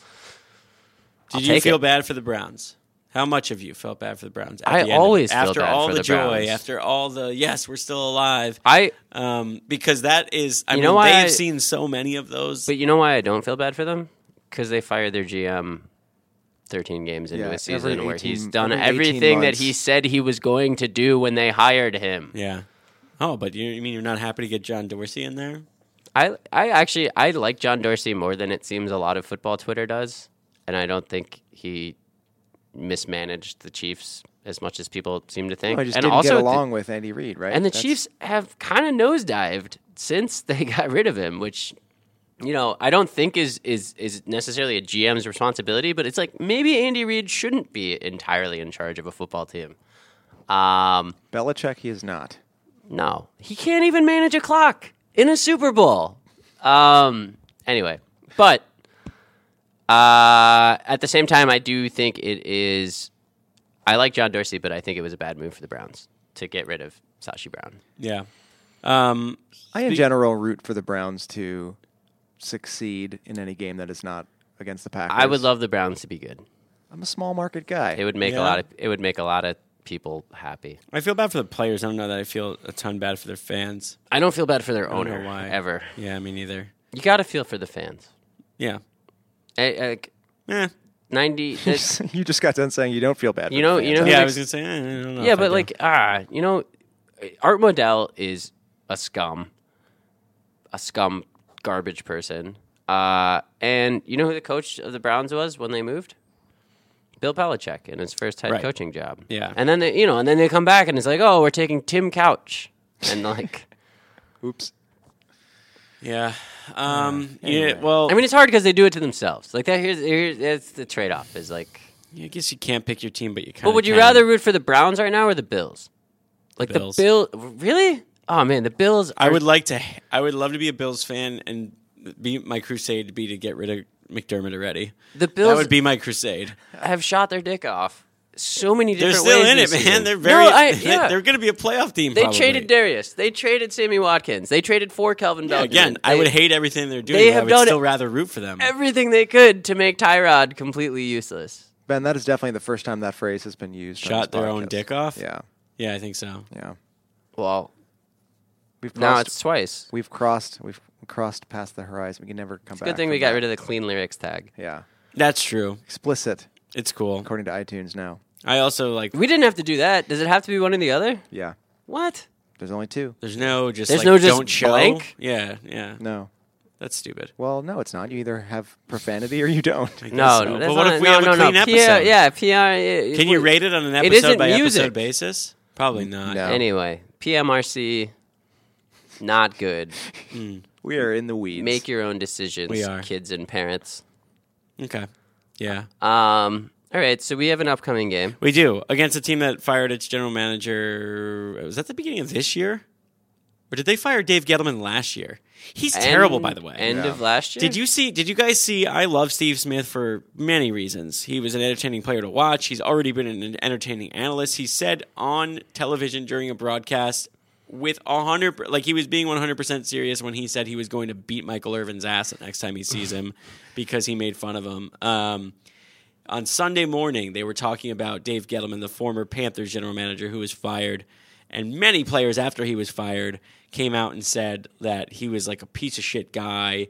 Did I'll you take feel it. bad for the Browns? How much of you felt bad for the Browns? At I the end of it? always feel after bad all for the, the joy, Browns. after all the yes, we're still alive. I Um, because that is, I You mean, know why they've I- seen so many of those. But you know why I don't feel bad for them? Because they fired their G M thirteen games into Yeah, a season every where eighteen he's done every eighteen everything that months. he said he was going to do when they hired him. yeah. Oh, but you, you mean you're not happy to get John Dorsey in there? I, I actually I like John Dorsey more than it seems a lot of football Twitter does, and I don't think he mismanaged the Chiefs as much as people seem to think. I just and didn't also get the- along with Andy Reid, right? And the That's- Chiefs have kind of nosedived since they got rid of him, which you know I don't think is is is necessarily a G M's responsibility, but it's like maybe Andy Reid shouldn't be entirely in charge of a football team. Um, Belichick, he is not. no, he can't even manage a clock in a Super Bowl. Um, anyway, but uh, at the same time, I do think it is. I like John Dorsey, but I think it was a bad move for the Browns to get rid of Sashi Brown. Yeah. Um, I, in general, root for the Browns to succeed in any game that is not against the Packers. I would love the Browns to be good. I'm a small market guy. It would make Yeah. a lot of it would make a lot of people happy. I feel bad for the players. I don't know that I feel a ton bad for their fans. I don't feel bad for their don't know owner why. ever. Yeah, me neither. You got to feel for the fans. Yeah. Eh, Like Eh. ninety. that- you just got done saying you don't feel bad. You for know- the you fans. know- Yeah, I makes- was gonna say. eh, I don't know. yeah, if I but do. like ah, you know, Art Modell is a scum, a scum garbage person. Uh, and you know who the coach of the Browns was when they moved? Bill Belichick in his first head Right. coaching job. Yeah. And then they, you know, and then they come back and it's like, oh, we're taking Tim Couch, and like, Oops. yeah. Um, anyway. yeah. Well, I mean, it's hard because they do it to themselves. Like that. Here's here's that's the trade off. Is like, I guess you can't pick your team, but you kind but of. would you rather root for the Browns right now or the Bills? Like Bills. the Bill, really? Oh man, the Bills. I are- would like to. I would love to be a Bills fan, and be my crusade to be to get rid of McDermott already. The That Bills would be my crusade. have shot their dick off so many They're different still ways in it, this man. season. They're very. No, I, yeah. They're going to be a playoff team. They probably. traded Darius. They traded Sammy Watkins. They traded for Kelvin Yeah, Benjamin. again, I They- would hate everything they're doing. they but have I would done still it- rather root for them. everything they could to make Tyrod completely useless. Ben, that is definitely the first time that phrase has been used. on Shot this their own podcast. dick off. Yeah, Yeah, I think so. yeah. Well, We've now crossed, it's twice. we've crossed we've crossed past the horizon. We can never come back. Good thing from we got that. rid of the clean lyrics tag. Yeah, That's true. explicit It's cool. according to iTunes now. I also like. We didn't have to do that. Does it have to be one or the other? Yeah, What? there's only two. There's no just. There's like, no just don't show. blank? Yeah, yeah. No. That's stupid. Well, no, it's not. You either have profanity or you don't. I guess No, so. no. But That's what not, if we no, have no, a clean no. episode? P R, yeah, P R. it- Can you rate it on an It episode isn't by music. episode basis? Probably not. No. Anyway, P M R C, not good. We are in the weeds. Make your own decisions, We are. kids and parents. Okay. Yeah. Um. All right, so we have an upcoming game. We do. Against a team that fired its general manager. Was that the beginning of this year? Or did they fire Dave Gettleman last year? He's terrible, End- by the way. End Yeah. of last year. Did you see? Did you guys see? I love Steve Smith for many reasons. He was an entertaining player to watch. He's already been an entertaining analyst. He said on television during a broadcast with a hundred, like he was being one hundred percent serious when he said he was going to beat Michael Irvin's ass the next time he sees him because he made fun of him. Um, on Sunday morning, they were talking about Dave Gettleman, the former Panthers general manager who was fired, and many players after he was fired came out and said that he was like a piece of shit guy,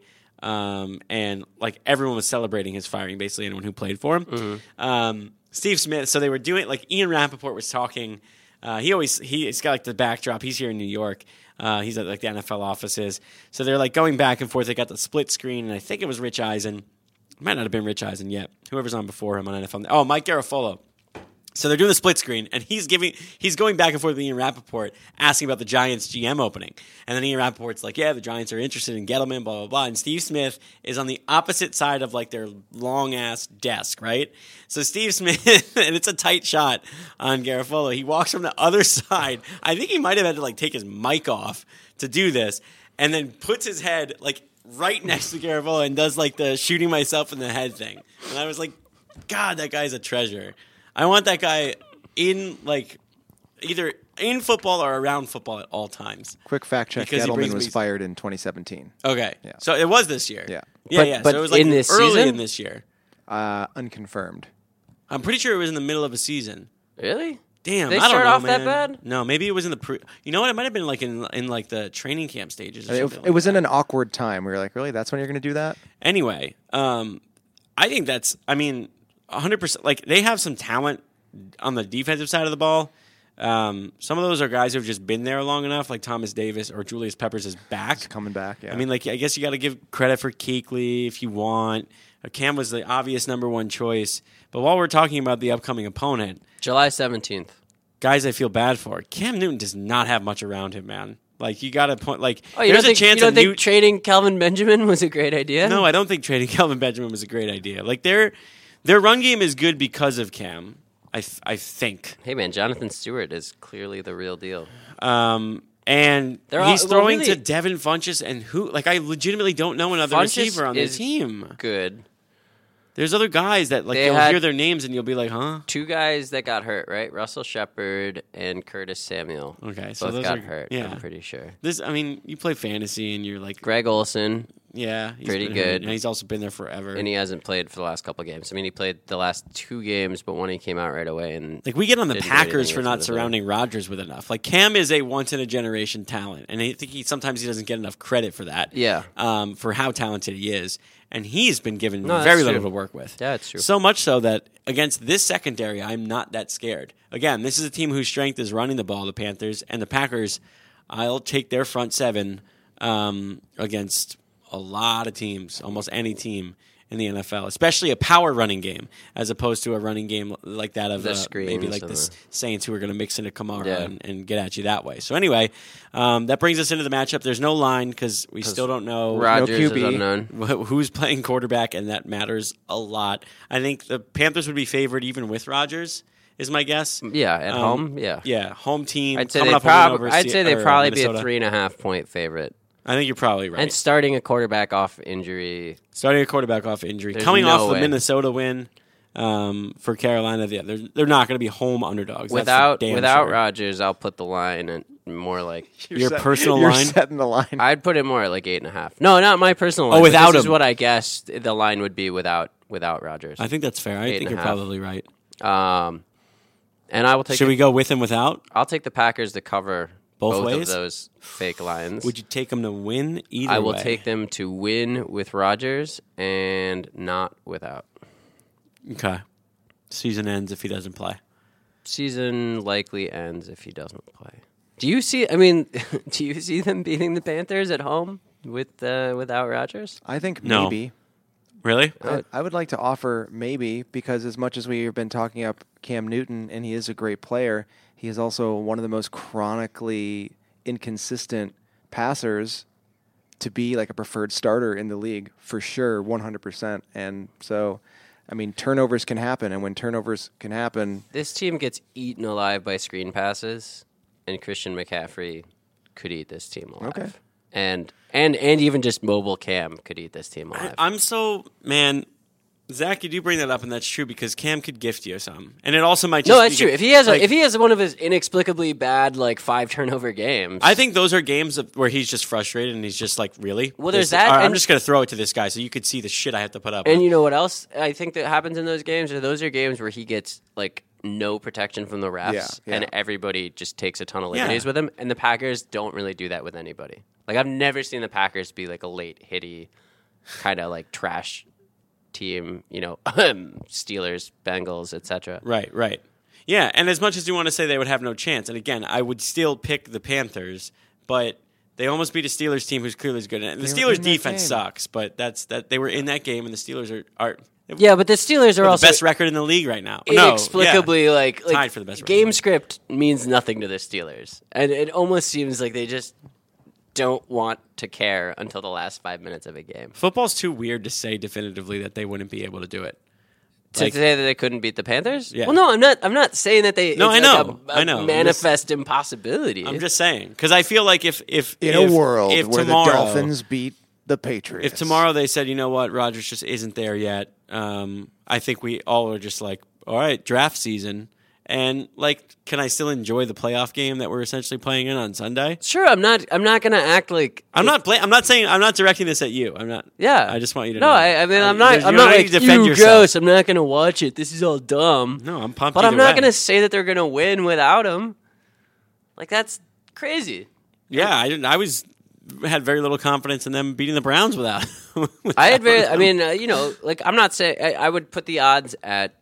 um, and like everyone was celebrating his firing, basically anyone who played for him. Mm-hmm. Um, Steve Smith, so they were doing, like Ian Rappaport was talking, uh, he always, he, he's got like the backdrop, he's here in New York, uh, he's at like the N F L offices, so they're like going back and forth, they got the split screen, and I think it was Rich Eisen, might not have been Rich Eisen yet, whoever's on before him on N F L, oh, Mike Garafolo. So they're doing the split screen, and he's giving he's going back and forth with Ian Rappaport, asking about the Giants G M opening. And then Ian Rappaport's like, yeah, the Giants are interested in Gettleman, blah, blah, blah. And Steve Smith is on the opposite side of like their long-ass desk, right? So Steve Smith, and it's a tight shot on Garafolo. He walks from the other side. I think he might have had to like take his mic off to do this, and then puts his head like right next to Garafolo and does like the shooting myself in the head thing. And I was like, God, that guy's a treasure. I want that guy in, like, either in football or around football at all times. Quick fact check: Because he brings Gettleman was me- fired in twenty seventeen. Okay. Yeah. So it was this year. Yeah. Yeah, But- yeah. but so it was like in this early season? in this year. Uh, unconfirmed. I'm pretty sure it was in the middle of a season. really? Damn, They I don't start know, off that man. bad? No, maybe it was in the pre. You know what? It might have been like in in like the training camp stages. Or It, something it like was that. in an awkward time. We were like, really? That's when you're going to do that? Anyway, um, I think that's. I mean, one hundred percent. Like they have some talent on the defensive side of the ball. Um, some of those are guys who've just been there long enough, like Thomas Davis or Julius Peppers is back. Coming back. Yeah. I mean, like I guess you got to give credit for Kuechly if you want. Uh, Cam was the obvious number one choice. But while we're talking about the upcoming opponent, July seventeenth. guys I feel bad for, Cam Newton does not have much around him, man. Like you got to point. Like Oh, you there's don't a think, chance you don't of think Newton. trading Calvin Benjamin was a great idea? No, I don't think trading Kelvin Benjamin was a great idea. Like their their run game is good because of Cam. I th- I think. Hey, man, Jonathan Stewart is clearly the real deal. Um, and They're all- he's well, throwing really- to Devin Funchess and who? Like I legitimately don't know another Funchess receiver on the is team. Good. There's other guys that like They you'll had- hear their names and you'll be like, huh? Two guys that got hurt, right? Russell Shepard and Curtis Samuel. Okay, so both those got are- hurt. yeah. I'm pretty sure. This, I mean, you play fantasy and you're like, Greg Olson, yeah, he's pretty been good. hurt, and he's also been there forever. and he hasn't played for the last couple games. I mean, he played the last two games, but one he came out right away. And Like we get on the Didn't do Packers anything for with not it, surrounding Rodgers with enough. Like Cam is a once in a generation talent, and I think he sometimes he doesn't get enough credit for that. Yeah. um, for how talented he is, and he's been given No, that's very little true. to work with. Yeah, it's true. So much so that against this secondary, I'm not that scared. Again, this is a team whose strength is running the ball. The Panthers and the Packers, I'll take their front seven um, against a lot of teams, almost any team in the N F L, especially a power running game, as opposed to a running game like that of The uh, screens maybe like and the the- Saints who are going to mix in a Kamara Yeah. and, and get at you that way. So anyway, um, that brings us into the matchup. There's no line because we still don't know Rodgers Q is B. unknown. wh- who's playing quarterback, and that matters a lot. I think the Panthers would be favored even with Rodgers, is my guess. Yeah, at Um, home, yeah. Yeah, home team. I'd say coming they off a win probably. over I'd Se- say they'd or, uh, probably be a Minnesota. three and a half point favorite. I think you're probably right. And starting a quarterback off injury. Starting a quarterback off injury, There's coming no off way. the Minnesota win. Um, for Carolina, yeah, they're they're not going to be home underdogs. That's Without for damn without sure. Rodgers, I'll put the line at more like Your set- personal you're line? setting the line. I'd put it more at like eight and a half. No, not my personal line. Oh, but without this is him. what I guessed the line would be without without Rodgers. I think that's fair. I Eight think and a you're half. probably right. Um, and I will take. Should the, we go with and without? I'll take the Packers to cover Both both, ways? of those fake lines. Would you take them to win either I will way? take them to win with Rodgers and not without. Okay. Season ends if he doesn't play. Season likely ends if he doesn't play. Do you see? I mean, do you see them beating the Panthers at home with uh, without Rodgers? I think No. maybe. Really? I, I would like to offer maybe because as much as we've been talking up Cam Newton and he is a great player, he is also one of the most chronically inconsistent passers to be like a preferred starter in the league for sure, one hundred percent. And so, I mean, turnovers can happen, and when turnovers can happen, This team gets eaten alive by screen passes, and Christian McCaffrey could eat this team alive. Okay. And and and even just mobile Cam could eat this team alive. I'm so man, Zach. You do bring that up, and that's true because Cam could gift you some, and it also might. Just no, that's be- true. If he has like, a, if he has one of his inexplicably bad like five turnover games, I think those are games of, where he's just frustrated and he's just like, really. Well, there's This- that, all right, I'm and- just gonna throw it to this guy so you could see the shit I have to put up. and with. you know what else I think that happens in those games? Are those are games where he gets like no protection from the refs, Yeah, yeah. and everybody just takes a ton of Yeah. liberties with him. And the Packers don't really do that with anybody. Like I've never seen the Packers be like a late hitty kind of like trash team. You know, Steelers, Bengals, et cetera. Right, right. Yeah, and as much as you want to say they would have no chance, and again, I would still pick the Panthers, but they almost beat a Steelers team who's clearly good. And the They were Steelers in that defense game. sucks, but that's that they were in that game, and the Steelers are are Yeah, but the Steelers are the also best record in the league right now. No, inexplicably yeah. like, like Tied for the best record. game script means nothing to the Steelers, and it almost seems like they just don't want to care until the last five minutes of a game. Football's too weird to say definitively that they wouldn't be able to do it. To Like- say that they couldn't beat the Panthers? Yeah. Well, no, I'm not. I'm not saying that they. No, it's I like know. a, a I know. I'm manifest impossibility. I'm just saying because I feel like if if in if, a world if where tomorrow, the Dolphins beat the Patriots, if tomorrow they said, you know what, Rodgers just isn't there yet, um, I think we all are just like, all right, draft season. And like, can I still enjoy the playoff game that we're essentially playing in on Sunday? Sure, I'm not. I'm not going to act like I'm not. Bla- I'm not saying. I'm not directing this at you. I'm not. Yeah, I just want you to no, know. I, I mean, I'm not. there's- I'm you not don't like need to defend you yourself. gross. I'm not going to watch it. This is all dumb. No, I'm pumped. But I'm either not way. going to say that they're going to win without him. Like that's crazy. Yeah, I didn't. I was had very little confidence in them beating the Browns without. without I had very. I them. mean, uh, you know, like I'm not saying I, I would put the odds at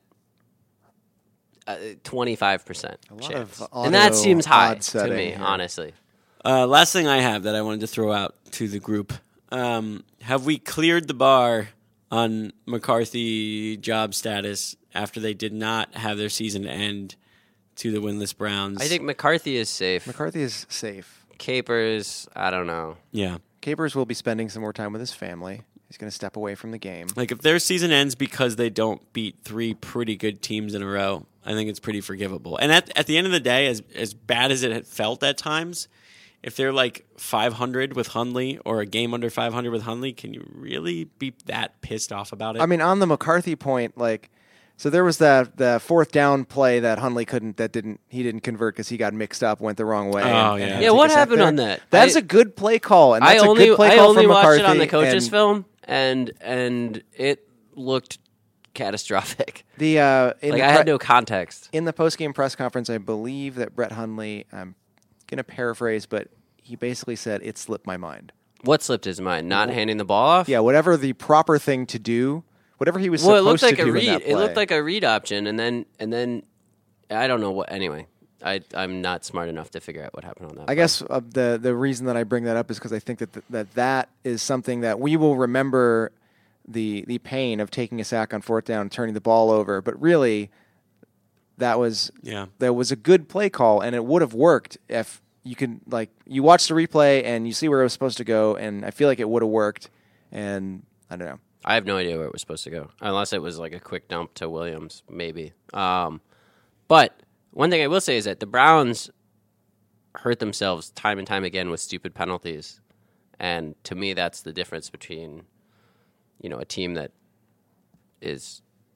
twenty-five percent lot chance, of and that auto seems high odd to setting me, here. honestly. Uh, last thing I have that I wanted to throw out to the group: um, have we cleared the bar on McCarthy job status after they did not have their season end to the winless Browns? I think McCarthy is safe. McCarthy is safe. Capers, I don't know. yeah. Capers will be spending some more time with his family. He's going to step away from the game. Like if their season ends because they don't beat three pretty good teams in a row, I think it's pretty forgivable. And at at the end of the day, as as bad as it had felt at times, if they're like five hundred with Hundley or a game under five hundred with Hundley, can you really be that pissed off about it? I mean, on the McCarthy point, like, so there was that the fourth down play that Hundley couldn't, that didn't, he didn't convert because he got mixed up, went the wrong way. Oh, and- yeah. and had Yeah, to what take a sack happened there. on that? That's I- a good play call, and I that's only a good play I call only from watched McCarthy. it on the coaches' and film, and and it looked catastrophic. The uh, in Like the I had pre- no context. in the post-game press conference, I believe that Brett Hundley, I'm going to paraphrase, but he basically said, it slipped my mind. What slipped his mind? Not handing the ball off. Yeah, whatever the proper thing to do, whatever he was Well, it supposed looked like to a do in read. that It looked play. like a read option, and then and then I don't know what. Anyway, I I'm not smart enough to figure out what happened on that. I play. guess uh, the the reason that I bring that up is because I think that th- that that is something that we will remember the the pain of taking a sack on fourth down, turning the ball over. But really, that was yeah. that was a good play call, and it would have worked if you could like you watch the replay and you see where it was supposed to go, and I feel like it would have worked. And I don't know. I have no idea where it was supposed to go, unless it was like a quick dump to Williams, maybe. Um, but one thing I will say is that the Browns hurt themselves time and time again with stupid penalties, and to me, that's the difference between, you know, a team that is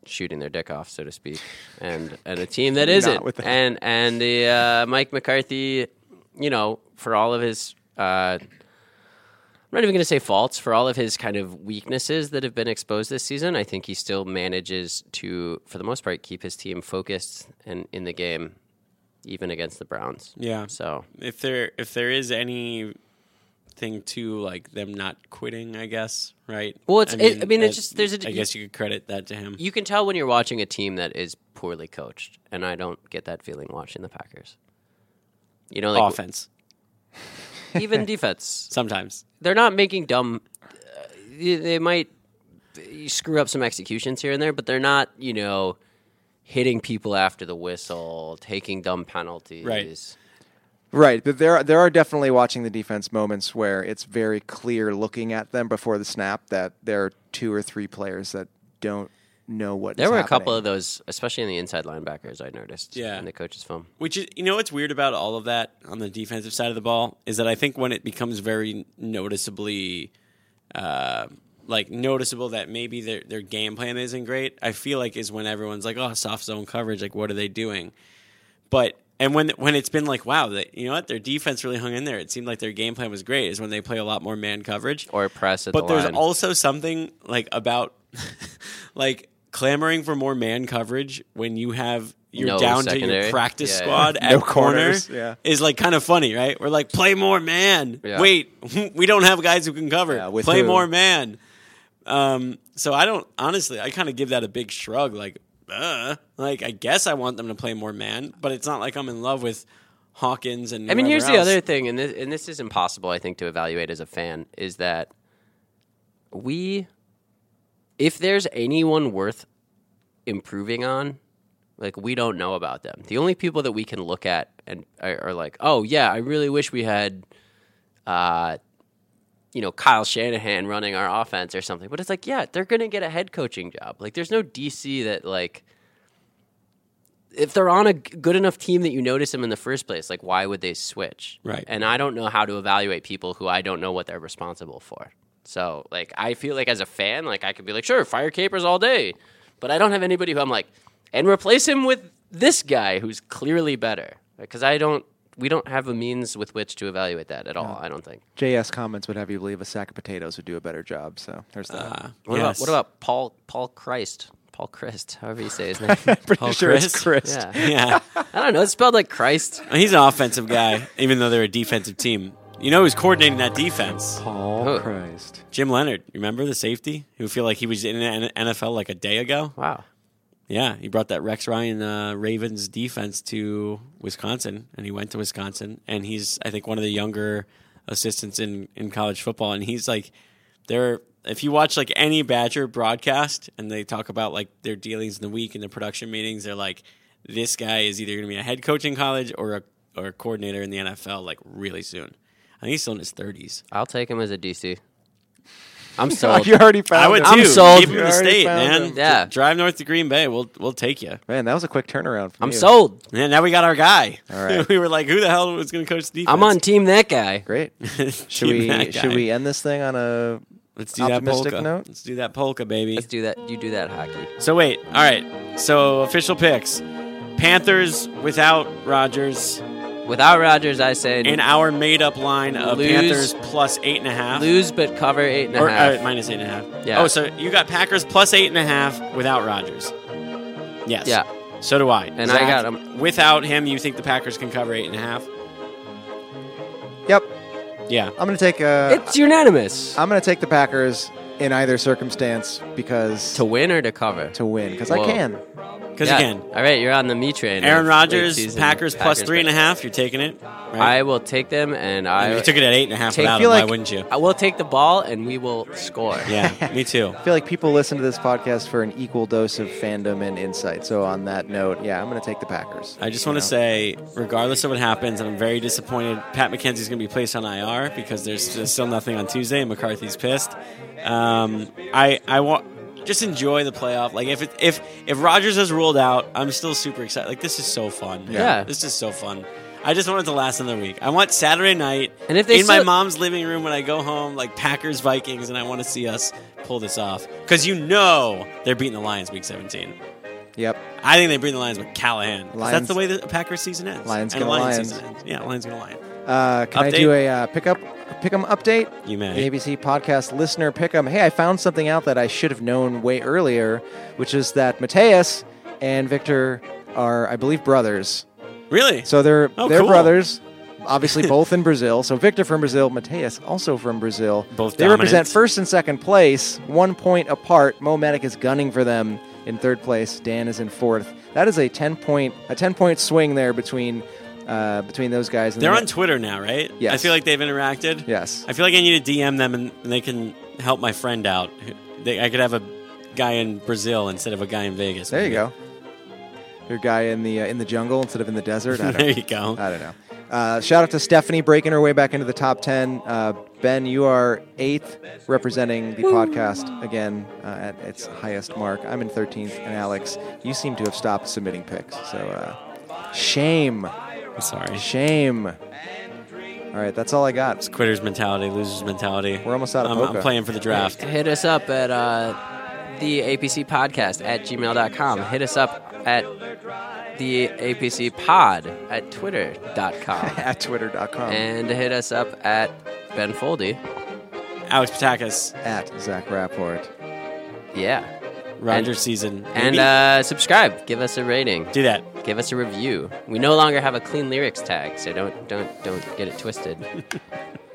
shooting their dick off, so to speak, and and a team that isn't. with that. And and the uh, Mike McCarthy, you know, for all of his, uh, I'm not even going to say faults, for all of his kind of weaknesses that have been exposed this season, I think he still manages to, for the most part, keep his team focused and in the game, even against the Browns. Yeah. So If there if there is anything to like them not quitting, I guess, right? Well, it's- it- I mean, it's that- just- there's a- I guess you could credit that to him. you can tell when you're watching a team that is poorly coached, and I don't get that feeling watching the Packers. You know, like Offense even defense. sometimes. They're not making dumb. Uh, they they might screw up some executions here and there, but they're not, you know, hitting people after the whistle, taking dumb penalties. Right. Right, but there there are definitely watching the defense moments where it's very clear looking at them before the snap that there are two or three players that don't know what. There is were a happening. couple of those, especially in the inside linebackers, I noticed Yeah. in the coach's film. Which is, you know, what's weird about all of that on the defensive side of the ball is that I think when it becomes very noticeably, uh, like noticeable that maybe their their game plan isn't great, I feel like is when everyone's like, oh, soft zone coverage, like what are they doing? But and when when it's been like, wow, they, you know what, their defense really hung in there. It seemed like their game plan was great. Is when they play a lot more man coverage Or press at but the there's line. also something like about like clamoring for more man coverage when you have you're No down to secondary. your practice Yeah, yeah. squad No at corner corners, yeah. is like kind of funny, right? We're like, play more man. Yeah. Wait, we don't have guys who can cover. Yeah, with play who? more man. Um, so I don't honestly. I kind of give that a big shrug. Like, uh, like I guess I want them to play more man, but it's not like I'm in love with Hawkins and. I mean, here's whoever the else. other thing, and this, and this is impossible, I think, to evaluate as a fan, is that we, if there's anyone worth improving on, like, we don't know about them. The only people that we can look at and are, are like, oh, yeah, I really wish we had, uh, you know, Kyle Shanahan running our offense or something. But it's like, yeah, they're going to get a head coaching job. Like, there's no D C that, like, if they're on a g- good enough team that you notice them in the first place, like, why would they switch? Right. And I don't know how to evaluate people who I don't know what they're responsible for. So, like, I feel like as a fan, like, I could be like, sure, fire Capers all day. But I don't have anybody who I'm like, and replace him with this guy who's clearly better. Because I don't, we don't have a means with which to evaluate that at all, I don't think. J S comments would have you believe a sack of potatoes would do a better job. So there's that. Uh, What, yes. about, what about Paul Paul Christ? Paul Christ, however you say his name. Pretty Paul sure it's Chris? Chris. Yeah. Yeah. I don't know. It's spelled like Christ. He's an offensive guy, even though they're a defensive team. You know who's coordinating that defense? Paul Who? Christ. Jim Leonard. Remember the safety who feel like he was in the N F L like a day ago? Wow. Yeah, he brought that Rex Ryan uh, Ravens defense to Wisconsin, and he went to Wisconsin, and he's I think one of the younger assistants in, in college football, and he's like, they're if you watch like any Badger broadcast, and they talk about like their dealings in the week and the production meetings, they're like, this guy is either going to be a head coach in college or a or a coordinator in the N F L like really soon. I think he's still in his thirties. I'll take him as a D C. I'm sold. You already found I would him. too. I'm sold. Keep him You in the already state, found man. him. Yeah. D- drive north to Green Bay. We'll we'll take you. Man, that was a quick turnaround. From I'm you. sold. And now we got our guy. All right. we were like, who the hell was going to coach the defense? I'm on team that guy. Great. Team Should we that should guy. we end this thing on a Let's do that optimistic polka. note? Let's do that polka, baby. Let's do that. You do that hockey. So wait, all right. So official picks: Panthers without Rodgers. Without Rodgers, I say In our made-up line of Lose. Panthers plus eight and a half, lose but cover eight and a or half. uh, minus eight and a half. Yeah. Oh, so you got Packers plus eight and a half without Rodgers. Yes. Yeah. So do I. And Zach, I got him. Without him, you think the Packers can cover eight and a half? Yep. Yeah. I'm going to take a. It's unanimous. I'm going to take the Packers in either circumstance because To win or to cover? to win because I Whoa. can. Because Yeah. again, All right, you're on the me train. Aaron of Rodgers, late season Packers, plus Packers three and a bet. half. You're taking it. Right? I will take them, and I, And you took it at eight and a half Take- without feel him. Why like- wouldn't you? I will take the ball, and we will score. Yeah, me too. I feel like people listen to this podcast for an equal dose of fandom and insight. So on that note, yeah, I'm going to take the Packers. I just want to say, regardless of what happens, and I'm very disappointed, Pat McKenzie's going to be placed on I R because there's, there's still nothing on Tuesday, and McCarthy's pissed. Um, I I want just enjoy the playoff. Like if it, if if Rodgers is ruled out, I'm still super excited. Like this is so fun. Yeah. this is so fun. I just want it to last another week. I want Saturday night And if they in my still- mom's living room when I go home, like Packers Vikings, and I want to see us pull this off because you know they're beating the Lions week seventeen. Yep. I think they beat the Lions with Callahan. 'Cause Lions- That's the way the Packers season ends. Lions and gonna the Lions Lions. season ends. Yeah, Lions gonna Lion. Uh, can I Update? do a uh, pickup pick'em update? You may. The A B C podcast listener pick'em. Hey, I found something out that I should have known way earlier, which is that Mateus and Victor are, I believe, brothers. Really? So they're Oh, they're cool. brothers. Obviously, both in Brazil. So Victor from Brazil, Mateus also from Brazil. Both They dominant. represent first and second place, one point apart. Mo Medic is gunning for them in third place. Dan is in fourth. That is a ten point a ten point swing there between uh, between those guys. And They're the- on Twitter now, right? Yes. I feel like they've interacted. Yes. I feel like I need to D M them and, and they can help my friend out. They, I could have a guy in Brazil instead of a guy in Vegas. There you go. Your guy in the uh, in the jungle instead of in the desert. I don't, There you go. I don't know. Uh, shout out to Stephanie breaking her way back into the top ten. Uh, Ben, you are eighth, representing the podcast again uh, at its highest mark. I'm in thirteenth, and Alex, you seem to have stopped submitting picks. So uh, shame, I'm sorry. shame. All right, that's all I got. It's quitter's mentality, loser's mentality. We're almost out of I'm, Boca. I'm playing for the draft. Hit us up at uh, the A P C podcast at gmail dot com. Hit us up at the A P C pod at twitter dot com. At twitter dot com. And hit us up at Ben Foldy. Alex Patakis, At Zach Rapport. Yeah. Roger And- season. And Maybe? uh, subscribe. Give us a rating. do that. Give us a review. We no longer have a clean lyrics tag, so don't don't don't get it twisted.